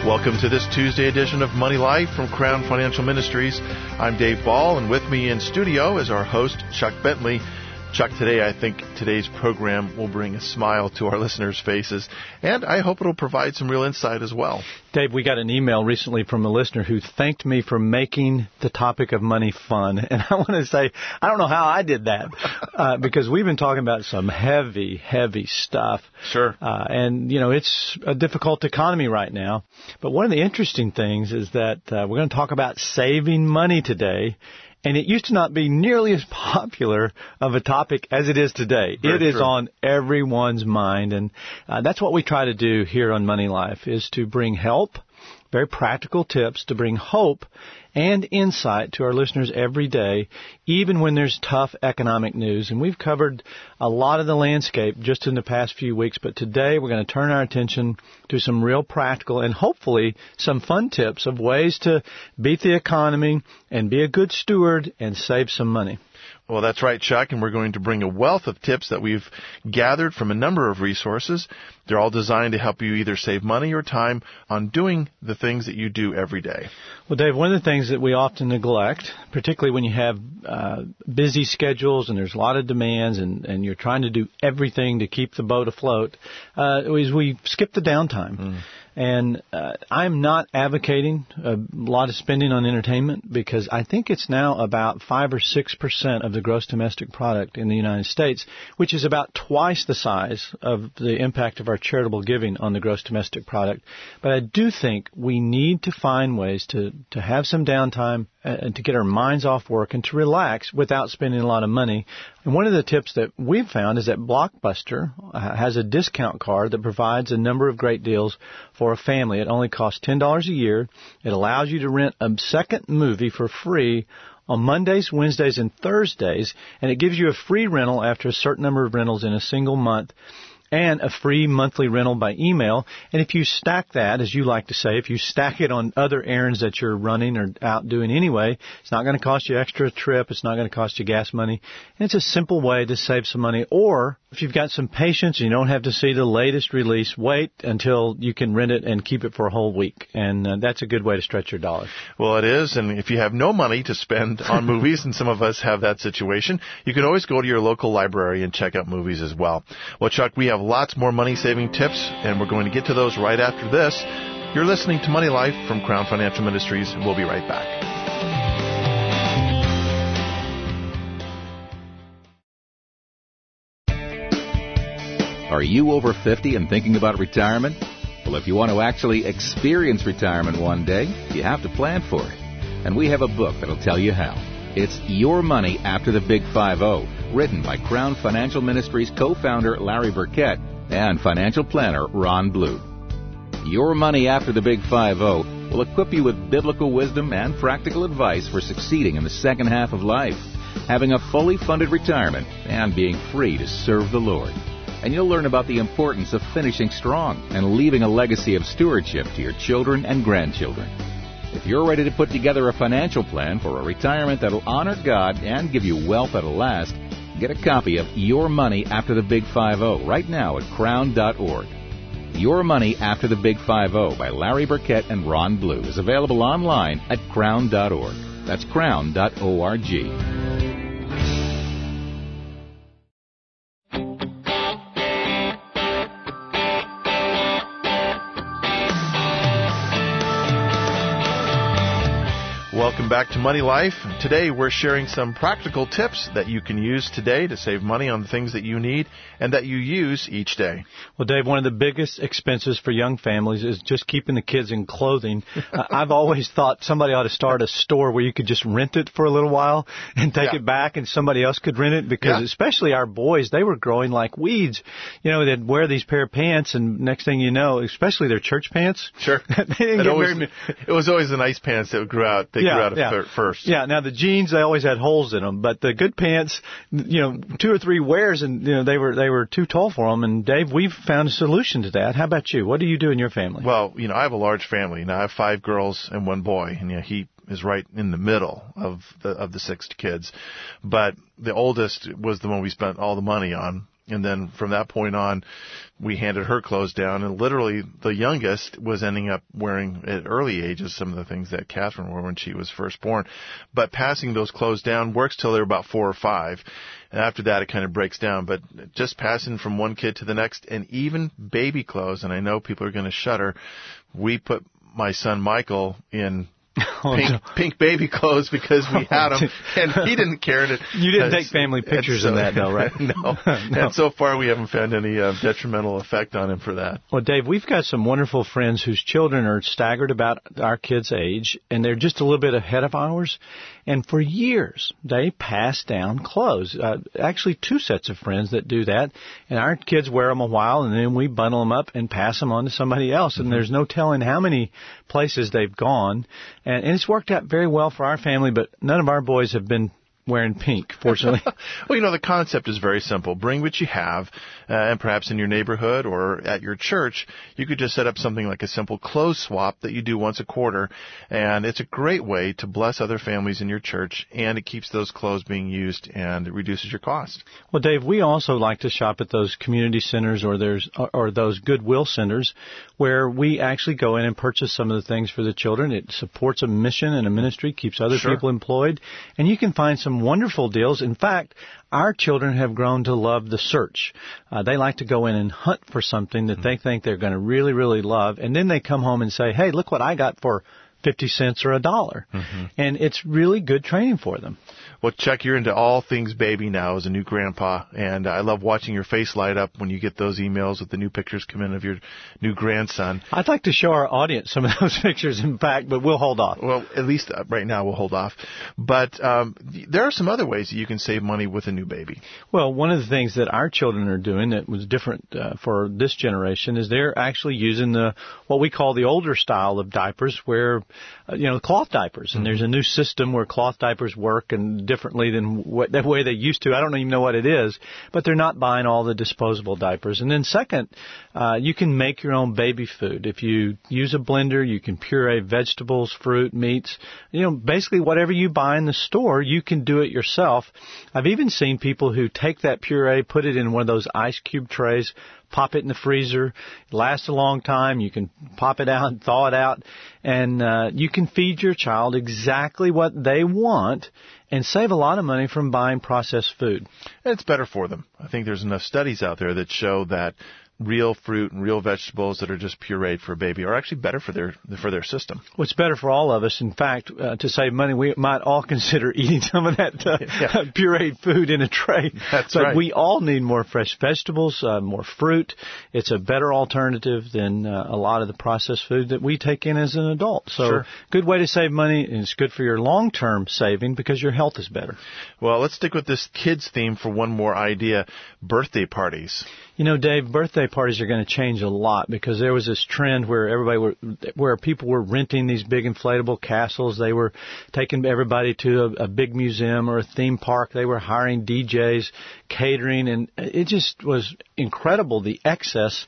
Welcome to this Tuesday edition of Money Life from Crown Financial Ministries. I'm Dave Ball, and with me in studio is our host, Chuck Bentley. Chuck, today I think today's program will bring a smile to our listeners' faces, and I hope it'll provide some real insight as well. Dave, we got an email recently from a listener who thanked me for making the topic of money fun. And I want to say, I don't know how I did that, because we've been talking about some heavy stuff. Sure. And, you know, it's a difficult economy right now. But one of the interesting things is that we're going to talk about saving money today. And it used to not be nearly as popular of a topic as it is today. It is on everyone's mind. And that's what we try to do here on Money Life, is to bring help, very practical tips to bring hope and insight to our listeners every day, even when there's tough economic news. And we've covered a lot of the landscape just in the past few weeks, but today we're going to turn our attention to some real practical and hopefully some fun tips of ways to beat the economy and be a good steward and save some money. Well, that's right, Chuck, and we're going to bring a wealth of tips that we've gathered from a number of resources. They're all designed to help you either save money or time on doing the things that you do every day. Well, Dave, one of the things that we often neglect, particularly when you have busy schedules and there's a lot of demands and you're trying to do everything to keep the boat afloat, is we skip the downtime. And I'm not advocating a lot of spending on entertainment, because I think it's now about 5 or 6% of the gross domestic product in the United States, which is about twice the size of the impact of our charitable giving on the gross domestic product. But I do think we need to find ways to have some downtime and to get our minds off work and to relax without spending a lot of money. And one of the tips that we've found is that Blockbuster has a discount card that provides a number of great deals for a family. It only costs $10 a year. It allows you to rent a second movie for free on Mondays, Wednesdays, and Thursdays, and it gives you a free rental after a certain number of rentals in a single month, and a free monthly rental by email. And if you stack that, as you like to say, if you stack it on other errands that you're running or out doing anyway, it's not going to cost you extra trip. It's not going to cost you gas money. And it's a simple way to save some money. Or if you've got some patience and you don't have to see the latest release, wait until you can rent it and keep it for a whole week. And that's a good way to stretch your dollar. Well, it is. And if you have no money to spend on movies, and some of us have that situation, you can always go to your local library and check out movies as well. Well, Chuck, we have lots more money-saving tips, and we're going to get to those right after this. You're listening to Money Life from Crown Financial Ministries. We'll be right back. Are you over 50 and thinking about retirement? Well, if you want to actually experience retirement one day, you have to plan for it. And we have a book that'll tell you how. It's Your Money After the Big 5-0, written by Crown Financial Ministries co-founder Larry Burkett and financial planner Ron Blue. Your Money After the Big 5-0 will equip you with biblical wisdom and practical advice for succeeding in the second half of life, having a fully funded retirement, and being free to serve the Lord. And you'll learn about the importance of finishing strong and leaving a legacy of stewardship to your children and grandchildren. If you're ready to put together a financial plan for a retirement that'll honor God and give you wealth that'll last, get a copy of Your Money After the Big 5-0 right now at crown.org. Your Money After the Big 5-0 by Larry Burkett and Ron Blue is available online at crown.org. That's crown.org. Welcome back to Money Life. Today we're sharing some practical tips that you can use today to save money on the things that you need and that you use each day. Well, Dave, one of the biggest expenses for young families is just keeping the kids in clothing. I've always thought somebody ought to start a store where you could just rent it for a little while and take it back and somebody else could rent it, because especially our boys, they were growing like weeds. You know, they'd wear these pair of pants and next thing you know, especially their church pants. Sure. It was always the nice pants that grew out. They grew out at first. Yeah. Now the jeans, they always had holes in them, but the good pants, you know, 2 or 3 wears and, you know, they were too tall for them. And Dave, we've found a solution to that. How about you? What do you do in your family? Well, you know, I have a large family. Now I have 5 girls and 1 boy, and you know, he is right in the middle of the 6 kids. But the oldest was the one we spent all the money on. And then from that point on, we handed her clothes down, and literally the youngest was ending up wearing at early ages some of the things that Catherine wore when she was first born. But passing those clothes down works till they're about 4 or 5. And after that, it kind of breaks down. But just passing from one kid to the next, and even baby clothes, and I know people are going to shudder, we put my son Michael in pink baby clothes because we had them, and he didn't care. You didn't take family pictures in that, though, right? No. No. And so far, we haven't found any detrimental effect on him for that. Well, Dave, we've got some wonderful friends whose children are staggered about our kids' age, and they're just a little bit ahead of ours. And for years, they pass down clothes. Actually, 2 sets of friends that do that. And our kids wear them a while, and then we bundle them up and pass them on to somebody else. And there's no telling how many places they've gone. And it's worked out very well for our family, but none of our boys have been wearing pink, fortunately. Well, the concept is very simple. Bring what you have, and perhaps in your neighborhood or at your church, you could just set up something like a simple clothes swap that you do once a quarter, and it's a great way to bless other families in your church, and it keeps those clothes being used, and it reduces your cost. Well, Dave, we also like to shop at those community centers or those Goodwill centers where we actually go in and purchase some of the things for the children. It supports a mission and a ministry, keeps other people employed, and you can find some wonderful deals. In fact, our children have grown to love the search. They like to go in and hunt for something that they think they're going to really, really love, and then they come home and say, hey, look what I got for 50 cents or $1. And it's really good training for them. Well, Chuck, you're into all things baby now as a new grandpa, and I love watching your face light up when you get those emails with the new pictures come in of your new grandson. I'd like to show our audience some of those pictures, in fact, but we'll hold off. Well, at least right now we'll hold off. But there are some other ways that you can save money with a new baby. Well, one of the things that our children are doing that was different for this generation is they're actually using what we call the older style of diapers, where cloth diapers. And there's a new system where cloth diapers work and differently than the way they used to. I don't even know what it is, but they're not buying all the disposable diapers. And then second, you can make your own baby food. If you use a blender, you can puree vegetables, fruit, meats. Basically whatever you buy in the store, you can do it yourself. I've even seen people who take that puree, put it in one of those ice cube trays, pop it in the freezer. It lasts a long time. You can pop it out and thaw it out. And you can feed your child exactly what they want and save a lot of money from buying processed food. And it's better for them. I think there's enough studies out there that show that real fruit and real vegetables that are just pureed for a baby are actually better for their system. Well, it's better for all of us. In fact, to save money, we might all consider eating some of that pureed food in a tray. That's but right. We all need more fresh vegetables, more fruit. It's a better alternative than a lot of the processed food that we take in as an adult. So good way to save money, and it's good for your long-term saving because your health is better. Well, let's stick with this kids theme for one more idea, birthday parties. Dave, birthday parties are going to change a lot because there was this trend where people were renting these big inflatable castles. They were taking everybody to a big museum or a theme park. They were hiring DJs, catering, and it just was incredible, the excess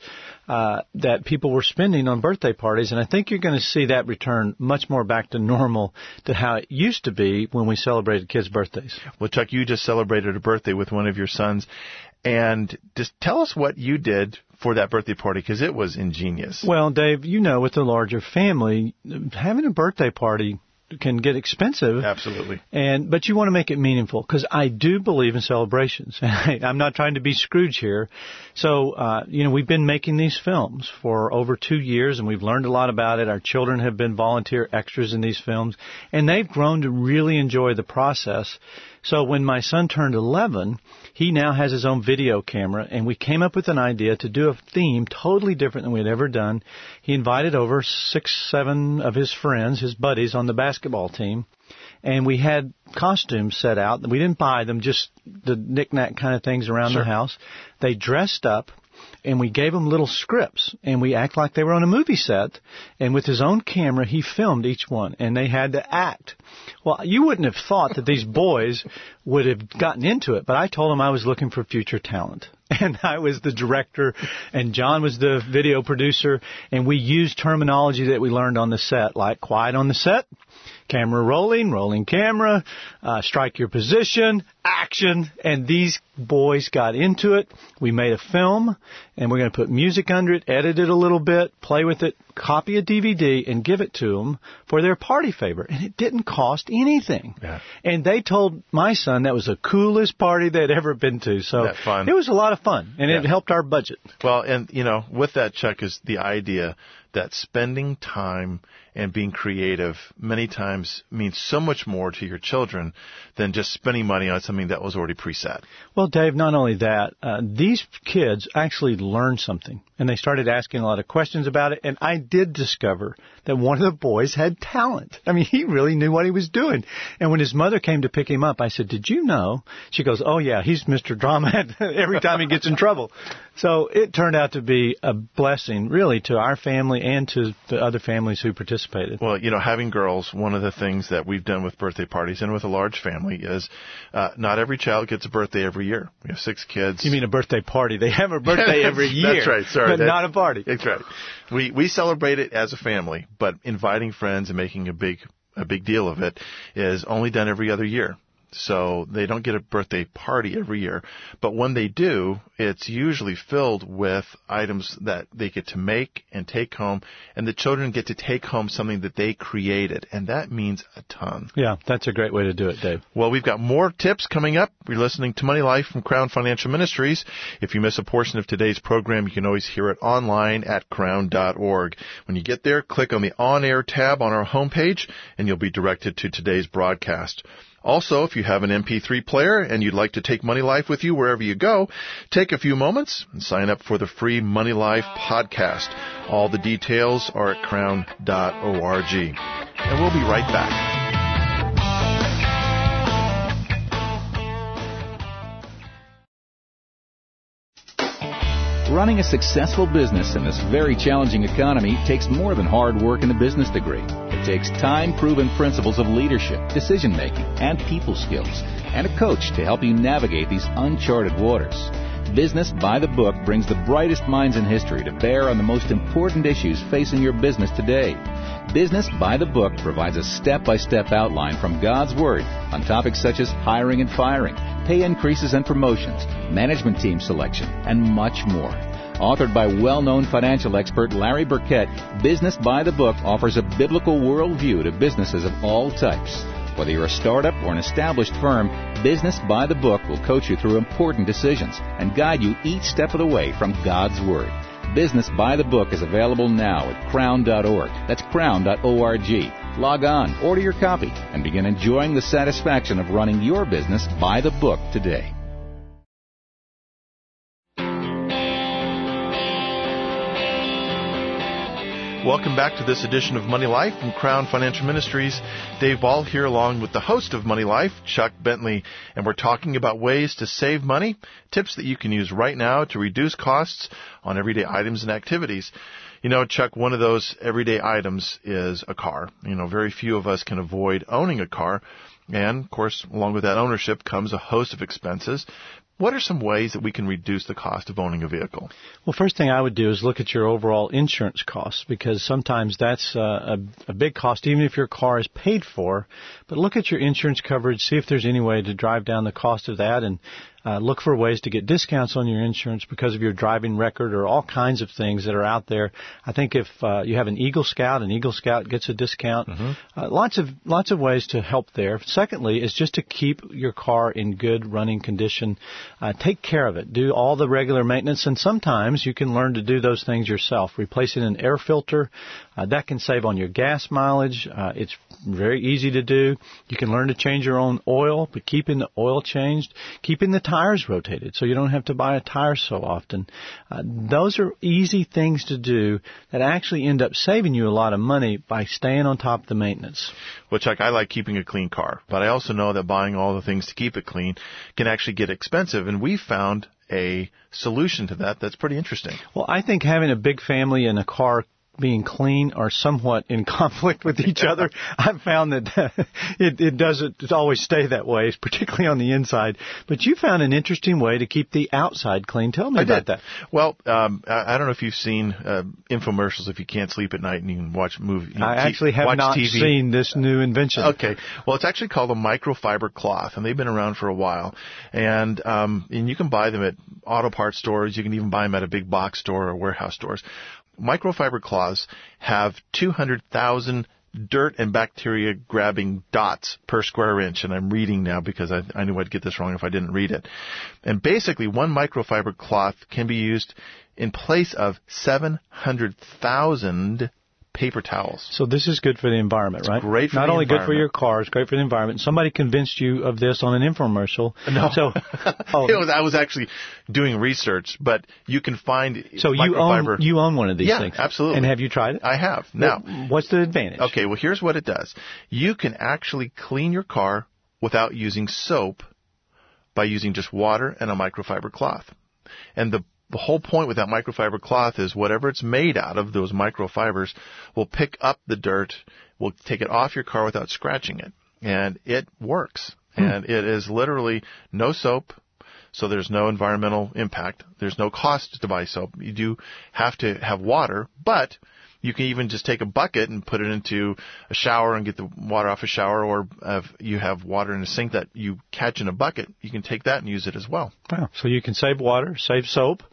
that people were spending on birthday parties. And I think you're going to see that return much more back to normal to how it used to be when we celebrated kids' birthdays. Well, Chuck, you just celebrated a birthday with one of your sons. And just tell us what you did for that birthday party, because it was ingenious. Well, Dave, with a larger family, having a birthday party can get expensive. Absolutely. But you want to make it meaningful, because I do believe in celebrations. I'm not trying to be Scrooge here. So, we've been making these films for over 2 years, and we've learned a lot about it. Our children have been volunteer extras in these films, and they've grown to really enjoy the process. So when my son turned 11, he now has his own video camera, and we came up with an idea to do a theme totally different than we had ever done. He invited over 6, 7 of his friends, his buddies, on the basketball team, and we had costumes set out. We didn't buy them, just the knick-knack kind of things around the house. They dressed up, and we gave them little scripts, and we act like they were on a movie set, and with his own camera, he filmed each one, and they had to act. Well, you wouldn't have thought that these boys would have gotten into it, but I told him I was looking for future talent. And I was the director, and John was the video producer, and we used terminology that we learned on the set, like quiet on the set, camera rolling camera, strike your position, action, and these boys got into it. We made a film, and we're going to put music under it, edit it a little bit, play with it, copy a DVD, and give it to them for their party favor. And it didn't cost anything. Yeah. And they told my son that was the coolest party they'd ever been to. So it was a lot of fun, and it helped our budget. Well, and, with that, Chuck, is the idea that spending time and being creative many times means so much more to your children than just spending money on something that was already preset. Well, Dave, not only that, these kids actually learned something, and they started asking a lot of questions about it, and I did discover that one of the boys had talent. I mean, he really knew what he was doing. And when his mother came to pick him up, I said, "Did you know?" She goes, "Oh, yeah, he's Mr. Drama every time he gets in trouble." So it turned out to be a blessing, really, to our family and to the other families who participated. Well, having girls, one of the things that we've done with birthday parties and with a large family is not every child gets a birthday every year. We have 6 kids. You mean a birthday party? They have a birthday every year. That's right. Sorry. But not a party. That's right. We celebrate it as a family, but inviting friends and making a big deal of it is only done every other year. So they don't get a birthday party every year. But when they do, it's usually filled with items that they get to make and take home, and the children get to take home something that they created, and that means a ton. Yeah, that's a great way to do it, Dave. Well, we've got more tips coming up. You're listening to Money Life from Crown Financial Ministries. If you miss a portion of today's program, you can always hear it online at crown.org. When you get there, click on the On Air tab on our homepage, and you'll be directed to today's broadcast. Also, if you have an MP3 player and you'd like to take Money Life with you wherever you go, take a few moments and sign up for the free Money Life podcast. All the details are at crown.org. And we'll be right back. Running a successful business in this very challenging economy takes more than hard work and a business degree. It takes time-proven principles of leadership, decision-making, and people skills, and a coach to help you navigate these uncharted waters. Business by the Book brings the brightest minds in history to bear on the most important issues facing your business today. Business by the Book provides a step-by-step outline from God's Word on topics such as hiring and firing, pay increases and promotions, management team selection, and much more. Authored by well-known financial expert Larry Burkett, Business by the Book offers a biblical worldview to businesses of all types. Whether you're a startup or an established firm, Business by the Book will coach you through important decisions and guide you each step of the way from God's Word. Business by the Book is available now at crown.org. That's crown.org. Log on, order your copy, and begin enjoying the satisfaction of running your business by the book today. Welcome back to this edition of Money Life from Crown Financial Ministries. Dave Ball here along with the host of Money Life, Chuck Bentley, and we're talking about ways to save money, tips that you can use right now to reduce costs on everyday items and activities. Chuck, one of those everyday items is a car. Very few of us can avoid owning a car. And, of course, along with that ownership comes a host of expenses. What are some ways that we can reduce the cost of owning a vehicle? Well, first thing I would do is look at your overall insurance costs, because sometimes that's a big cost, even if your car is paid for. But look at your insurance coverage, see if there's any way to drive down the cost of that, and look for ways to get discounts on your insurance because of your driving record or all kinds of things that are out there. I think if you have an Eagle Scout gets a discount. Lots of ways to help there. Secondly is just to keep your car in good running condition. Take care of it. Do all the regular maintenance, and sometimes you can learn to do those things yourself. Replacing an air filter, that can save on your gas mileage. It's very easy to do. You can learn to change your own oil, but keeping the oil changed, keeping the tires rotated so you don't have to buy a tire so often. Those are easy things to do that actually end up saving you a lot of money by staying on top of the maintenance. Well, Chuck, I like keeping a clean car, but I also know that buying all the things to keep it clean can actually get expensive, and we found a solution to that that's pretty interesting. Well, I think having a big family and a car being clean are somewhat in conflict with each other. I've found that it doesn't always stay that way, particularly on the inside. But you found an interesting way to keep the outside clean. Tell me about that. Well, I don't know if you've seen infomercials if you can't sleep at night and you can watch movies. I actually have not seen this new invention. Okay. Well, it's actually called a microfiber cloth, and they've been around for a while. And you can buy them at auto parts stores. You can even buy them at a big box store or warehouse stores. Microfiber cloths have 200,000 dirt and bacteria grabbing dots per square inch, and I'm reading now because I knew I'd get this wrong if I didn't read it. And basically, one microfiber cloth can be used in place of 700,000 paper towels. So this is good for the environment, right? It's great for Not the only environment. Good for your car, it's great for the environment. Somebody convinced you of this on an infomercial. No. So, I was actually doing research, but you can find so microfiber. you own one of these things. Yeah, absolutely. And have you tried it? I have. Now, what's the advantage? Okay, well, here's what it does. You can actually clean your car without using soap by using just water and a microfiber cloth. And the whole point with that microfiber cloth is whatever it's made out of, those microfibers, will pick up the dirt, will take it off your car without scratching it. And it works. And it is literally no soap, so there's no environmental impact. There's no cost to buy soap. You do have to have water, but you can even just take a bucket and put it into a shower and get the water off a shower, or if you have water in a sink that you catch in a bucket, you can take that and use it as well. Wow. So you can save water, save soap,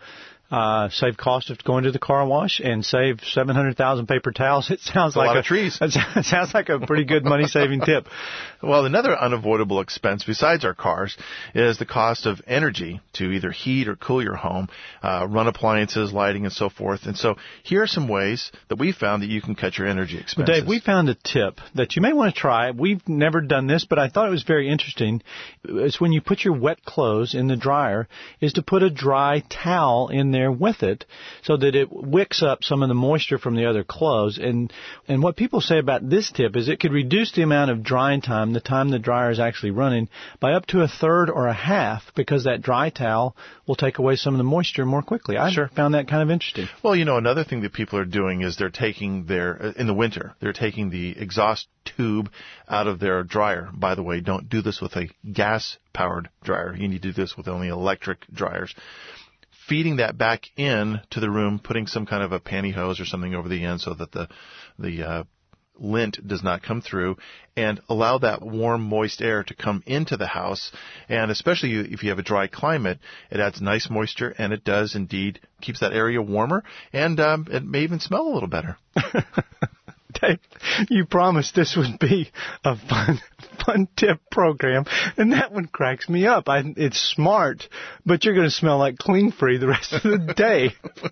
save cost of going to the car wash, and save 700,000 paper towels. It sounds like a lot of trees. It sounds like a pretty good money-saving tip. Well, another unavoidable expense besides our cars is the cost of energy to either heat or cool your home, run appliances, lighting, and so forth. And so here are some ways that we found that you can cut your energy expenses. Well, Dave, we found a tip that you may want to try. We've never done this, but I thought it was very interesting. It's when you put your wet clothes in the dryer, is to put a dry towel in there with it so that it wicks up some of the moisture from the other clothes. And what people say about this tip is it could reduce the amount of drying time, the time the dryer is actually running, by up to a third or a half, because that dry towel will take away some of the moisture more quickly. I found that kind of interesting. Well, another thing that people are doing is they're taking in the winter, they're taking the exhaust tube out of their dryer. By the way, don't do this with a gas-powered dryer. You need to do this with only electric dryers. Feeding that back in to the room, putting some kind of a pantyhose or something over the end so that the lint does not come through, and allow that warm, moist air to come into the house. And especially if you have a dry climate, it adds nice moisture, and it does indeed keeps that area warmer, and it may even smell a little better. Dave, you promised this would be a fun tip program, and that one cracks me up. It's smart, but you're going to smell like Clean Free the rest of the day.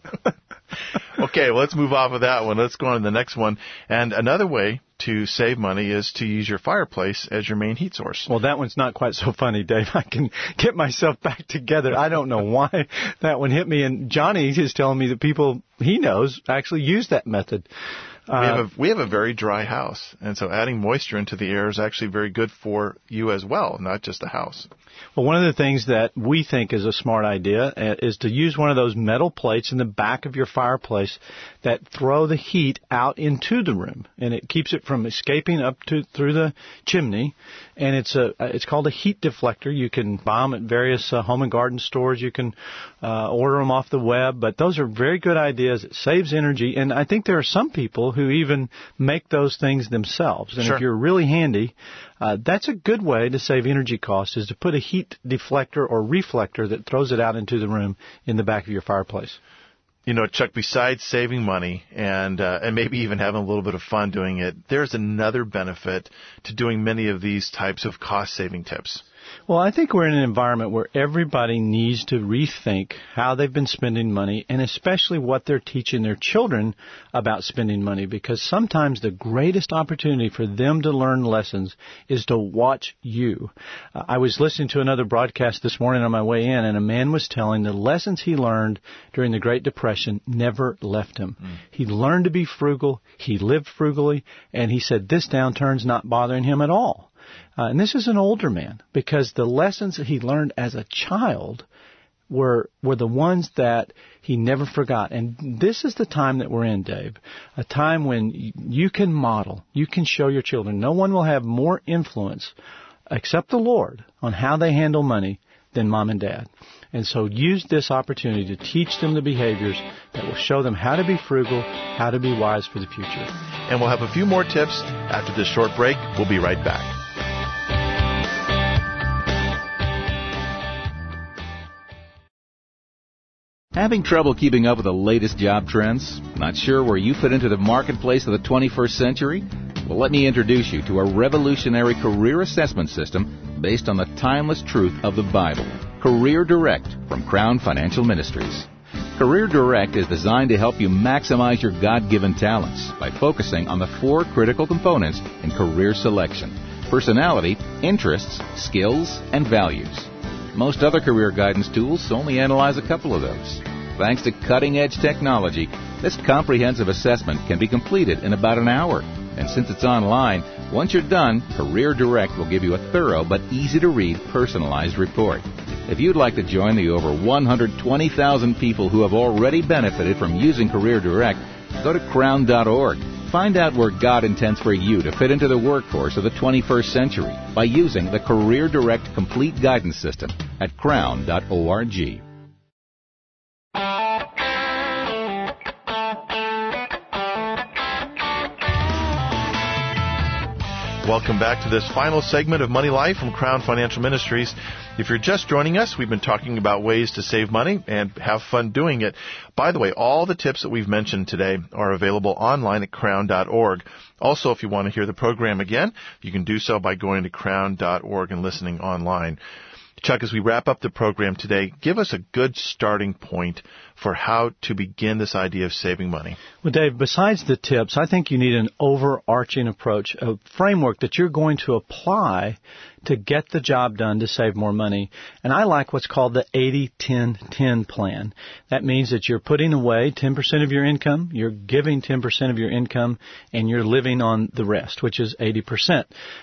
Okay, well, let's move off of that one. Let's go on to the next one. And another way to save money is to use your fireplace as your main heat source. Well, that one's not quite so funny, Dave. I can get myself back together. I don't know why that one hit me. And Johnny is telling me that people he knows actually use that method. We have a very dry house, and so adding moisture into the air is actually very good for you as well, not just the house. Well, one of the things that we think is a smart idea is to use one of those metal plates in the back of your fireplace that throw the heat out into the room, and it keeps it from escaping up through the chimney. And it's called a heat deflector. You can buy them at various home and garden stores. You can order them off the web, but those are very good ideas. It saves energy, and I think there are some people who even make those things themselves. And Sure. If you're really handy, that's a good way to save energy costs, is to put a heat deflector or reflector that throws it out into the room in the back of your fireplace. Chuck, besides saving money and maybe even having a little bit of fun doing it, there's another benefit to doing many of these types of cost-saving tips. Well, I think we're in an environment where everybody needs to rethink how they've been spending money, and especially what they're teaching their children about spending money, because sometimes the greatest opportunity for them to learn lessons is to watch you. I was listening to another broadcast this morning on my way in, and a man was telling the lessons he learned during the Great Depression never left him. He learned to be frugal, he lived frugally, and he said this downturn's not bothering him at all. And this is an older man, because the lessons that he learned as a child were the ones that he never forgot. And this is the time that we're in, Dave, a time when you can model, you can show your children. No one will have more influence except the Lord on how they handle money than mom and dad. And so use this opportunity to teach them the behaviors that will show them how to be frugal, how to be wise for the future. And we'll have a few more tips after this short break. We'll be right back. Having trouble keeping up with the latest job trends? Not sure where you fit into the marketplace of the 21st century? Well, let me introduce you to a revolutionary career assessment system based on the timeless truth of the Bible. Career Direct from Crown Financial Ministries. Career Direct is designed to help you maximize your God-given talents by focusing on the 4 critical components in career selection: personality, interests, skills, and values. Most other career guidance tools only analyze a couple of those. Thanks to cutting-edge technology, this comprehensive assessment can be completed in about an hour. And since it's online, once you're done, Career Direct will give you a thorough but easy-to-read personalized report. If you'd like to join the over 120,000 people who have already benefited from using Career Direct, go to crown.org. Find out where God intends for you to fit into the workforce of the 21st century by using the Career Direct Complete Guidance System at crown.org. Welcome back to this final segment of Money Life from Crown Financial Ministries. If you're just joining us, we've been talking about ways to save money and have fun doing it. By the way, all the tips that we've mentioned today are available online at crown.org. Also, if you want to hear the program again, you can do so by going to crown.org and listening online. Chuck, as we wrap up the program today, give us a good starting point for how to begin this idea of saving money. Well, Dave, besides the tips, I think you need an overarching approach, a framework that you're going to apply to get the job done to save more money. And I like what's called the 80-10-10 plan. That means that you're putting away 10% of your income, you're giving 10% of your income, and you're living on the rest, which is 80%.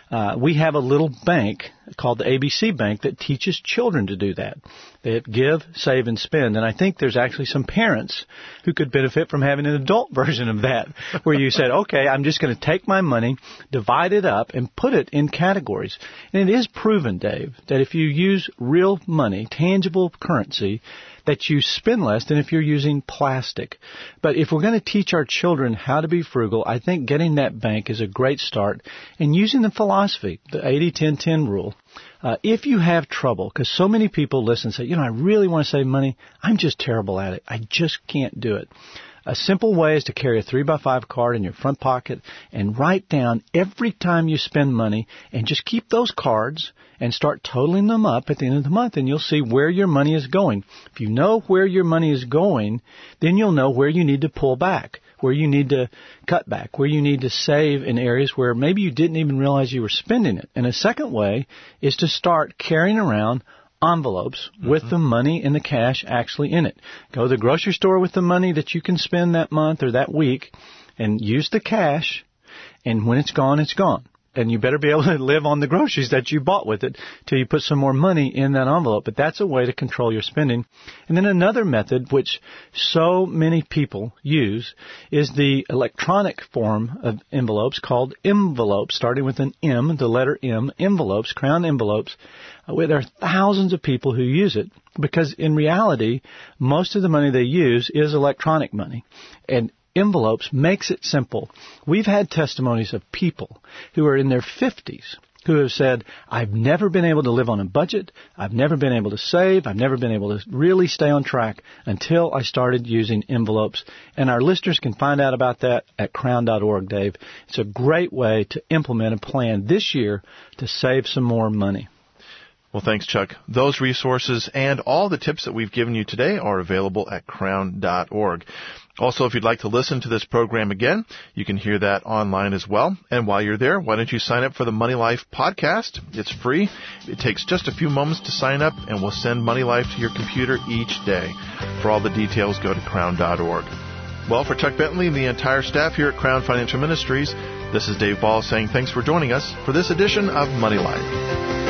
We have a little bank called the ABC Bank that teaches children to do that. They give, save, and spend. And I think there's actually some parents who could benefit from having an adult version of that, where you said, okay, I'm just going to take my money, divide it up, and put it in categories. And it is proven, Dave, that if you use real money, tangible currency, that you spend less than if you're using plastic. But if we're going to teach our children how to be frugal, I think getting that bank is a great start. And using the philosophy, the 80-10-10 rule, if you have trouble, because so many people listen and say, I really want to save money, I'm just terrible at it. I just can't do it. A simple way is to carry a 3x5 card in your front pocket and write down every time you spend money and just keep those cards and start totaling them up at the end of the month, and you'll see where your money is going. If you know where your money is going, then you'll know where you need to pull back, where you need to cut back, where you need to save in areas where maybe you didn't even realize you were spending it. And a second way is to start carrying around envelopes with the money and the cash actually in it. Go to the grocery store with the money that you can spend that month or that week and use the cash, and when it's gone, it's gone. And you better be able to live on the groceries that you bought with it till you put some more money in that envelope. But that's a way to control your spending. And then another method, which so many people use, is the electronic form of envelopes called envelopes, starting with an M, the letter M, envelopes, Crown envelopes. There are thousands of people who use it because in reality, most of the money they use is electronic money. And envelopes makes it simple. We've had testimonies of people who are in their 50s who have said, I've never been able to live on a budget, I've never been able to save, I've never been able to really stay on track until I started using envelopes. And our listeners can find out about that at crown.org, Dave. It's a great way to implement a plan this year to save some more money. Well, thanks, Chuck. Those resources and all the tips that we've given you today are available at crown.org. Also, if you'd like to listen to this program again, you can hear that online as well. And while you're there, why don't you sign up for the Money Life podcast? It's free. It takes just a few moments to sign up, and we'll send Money Life to your computer each day. For all the details, go to crown.org. Well, for Chuck Bentley and the entire staff here at Crown Financial Ministries, this is Dave Ball saying thanks for joining us for this edition of Money Life.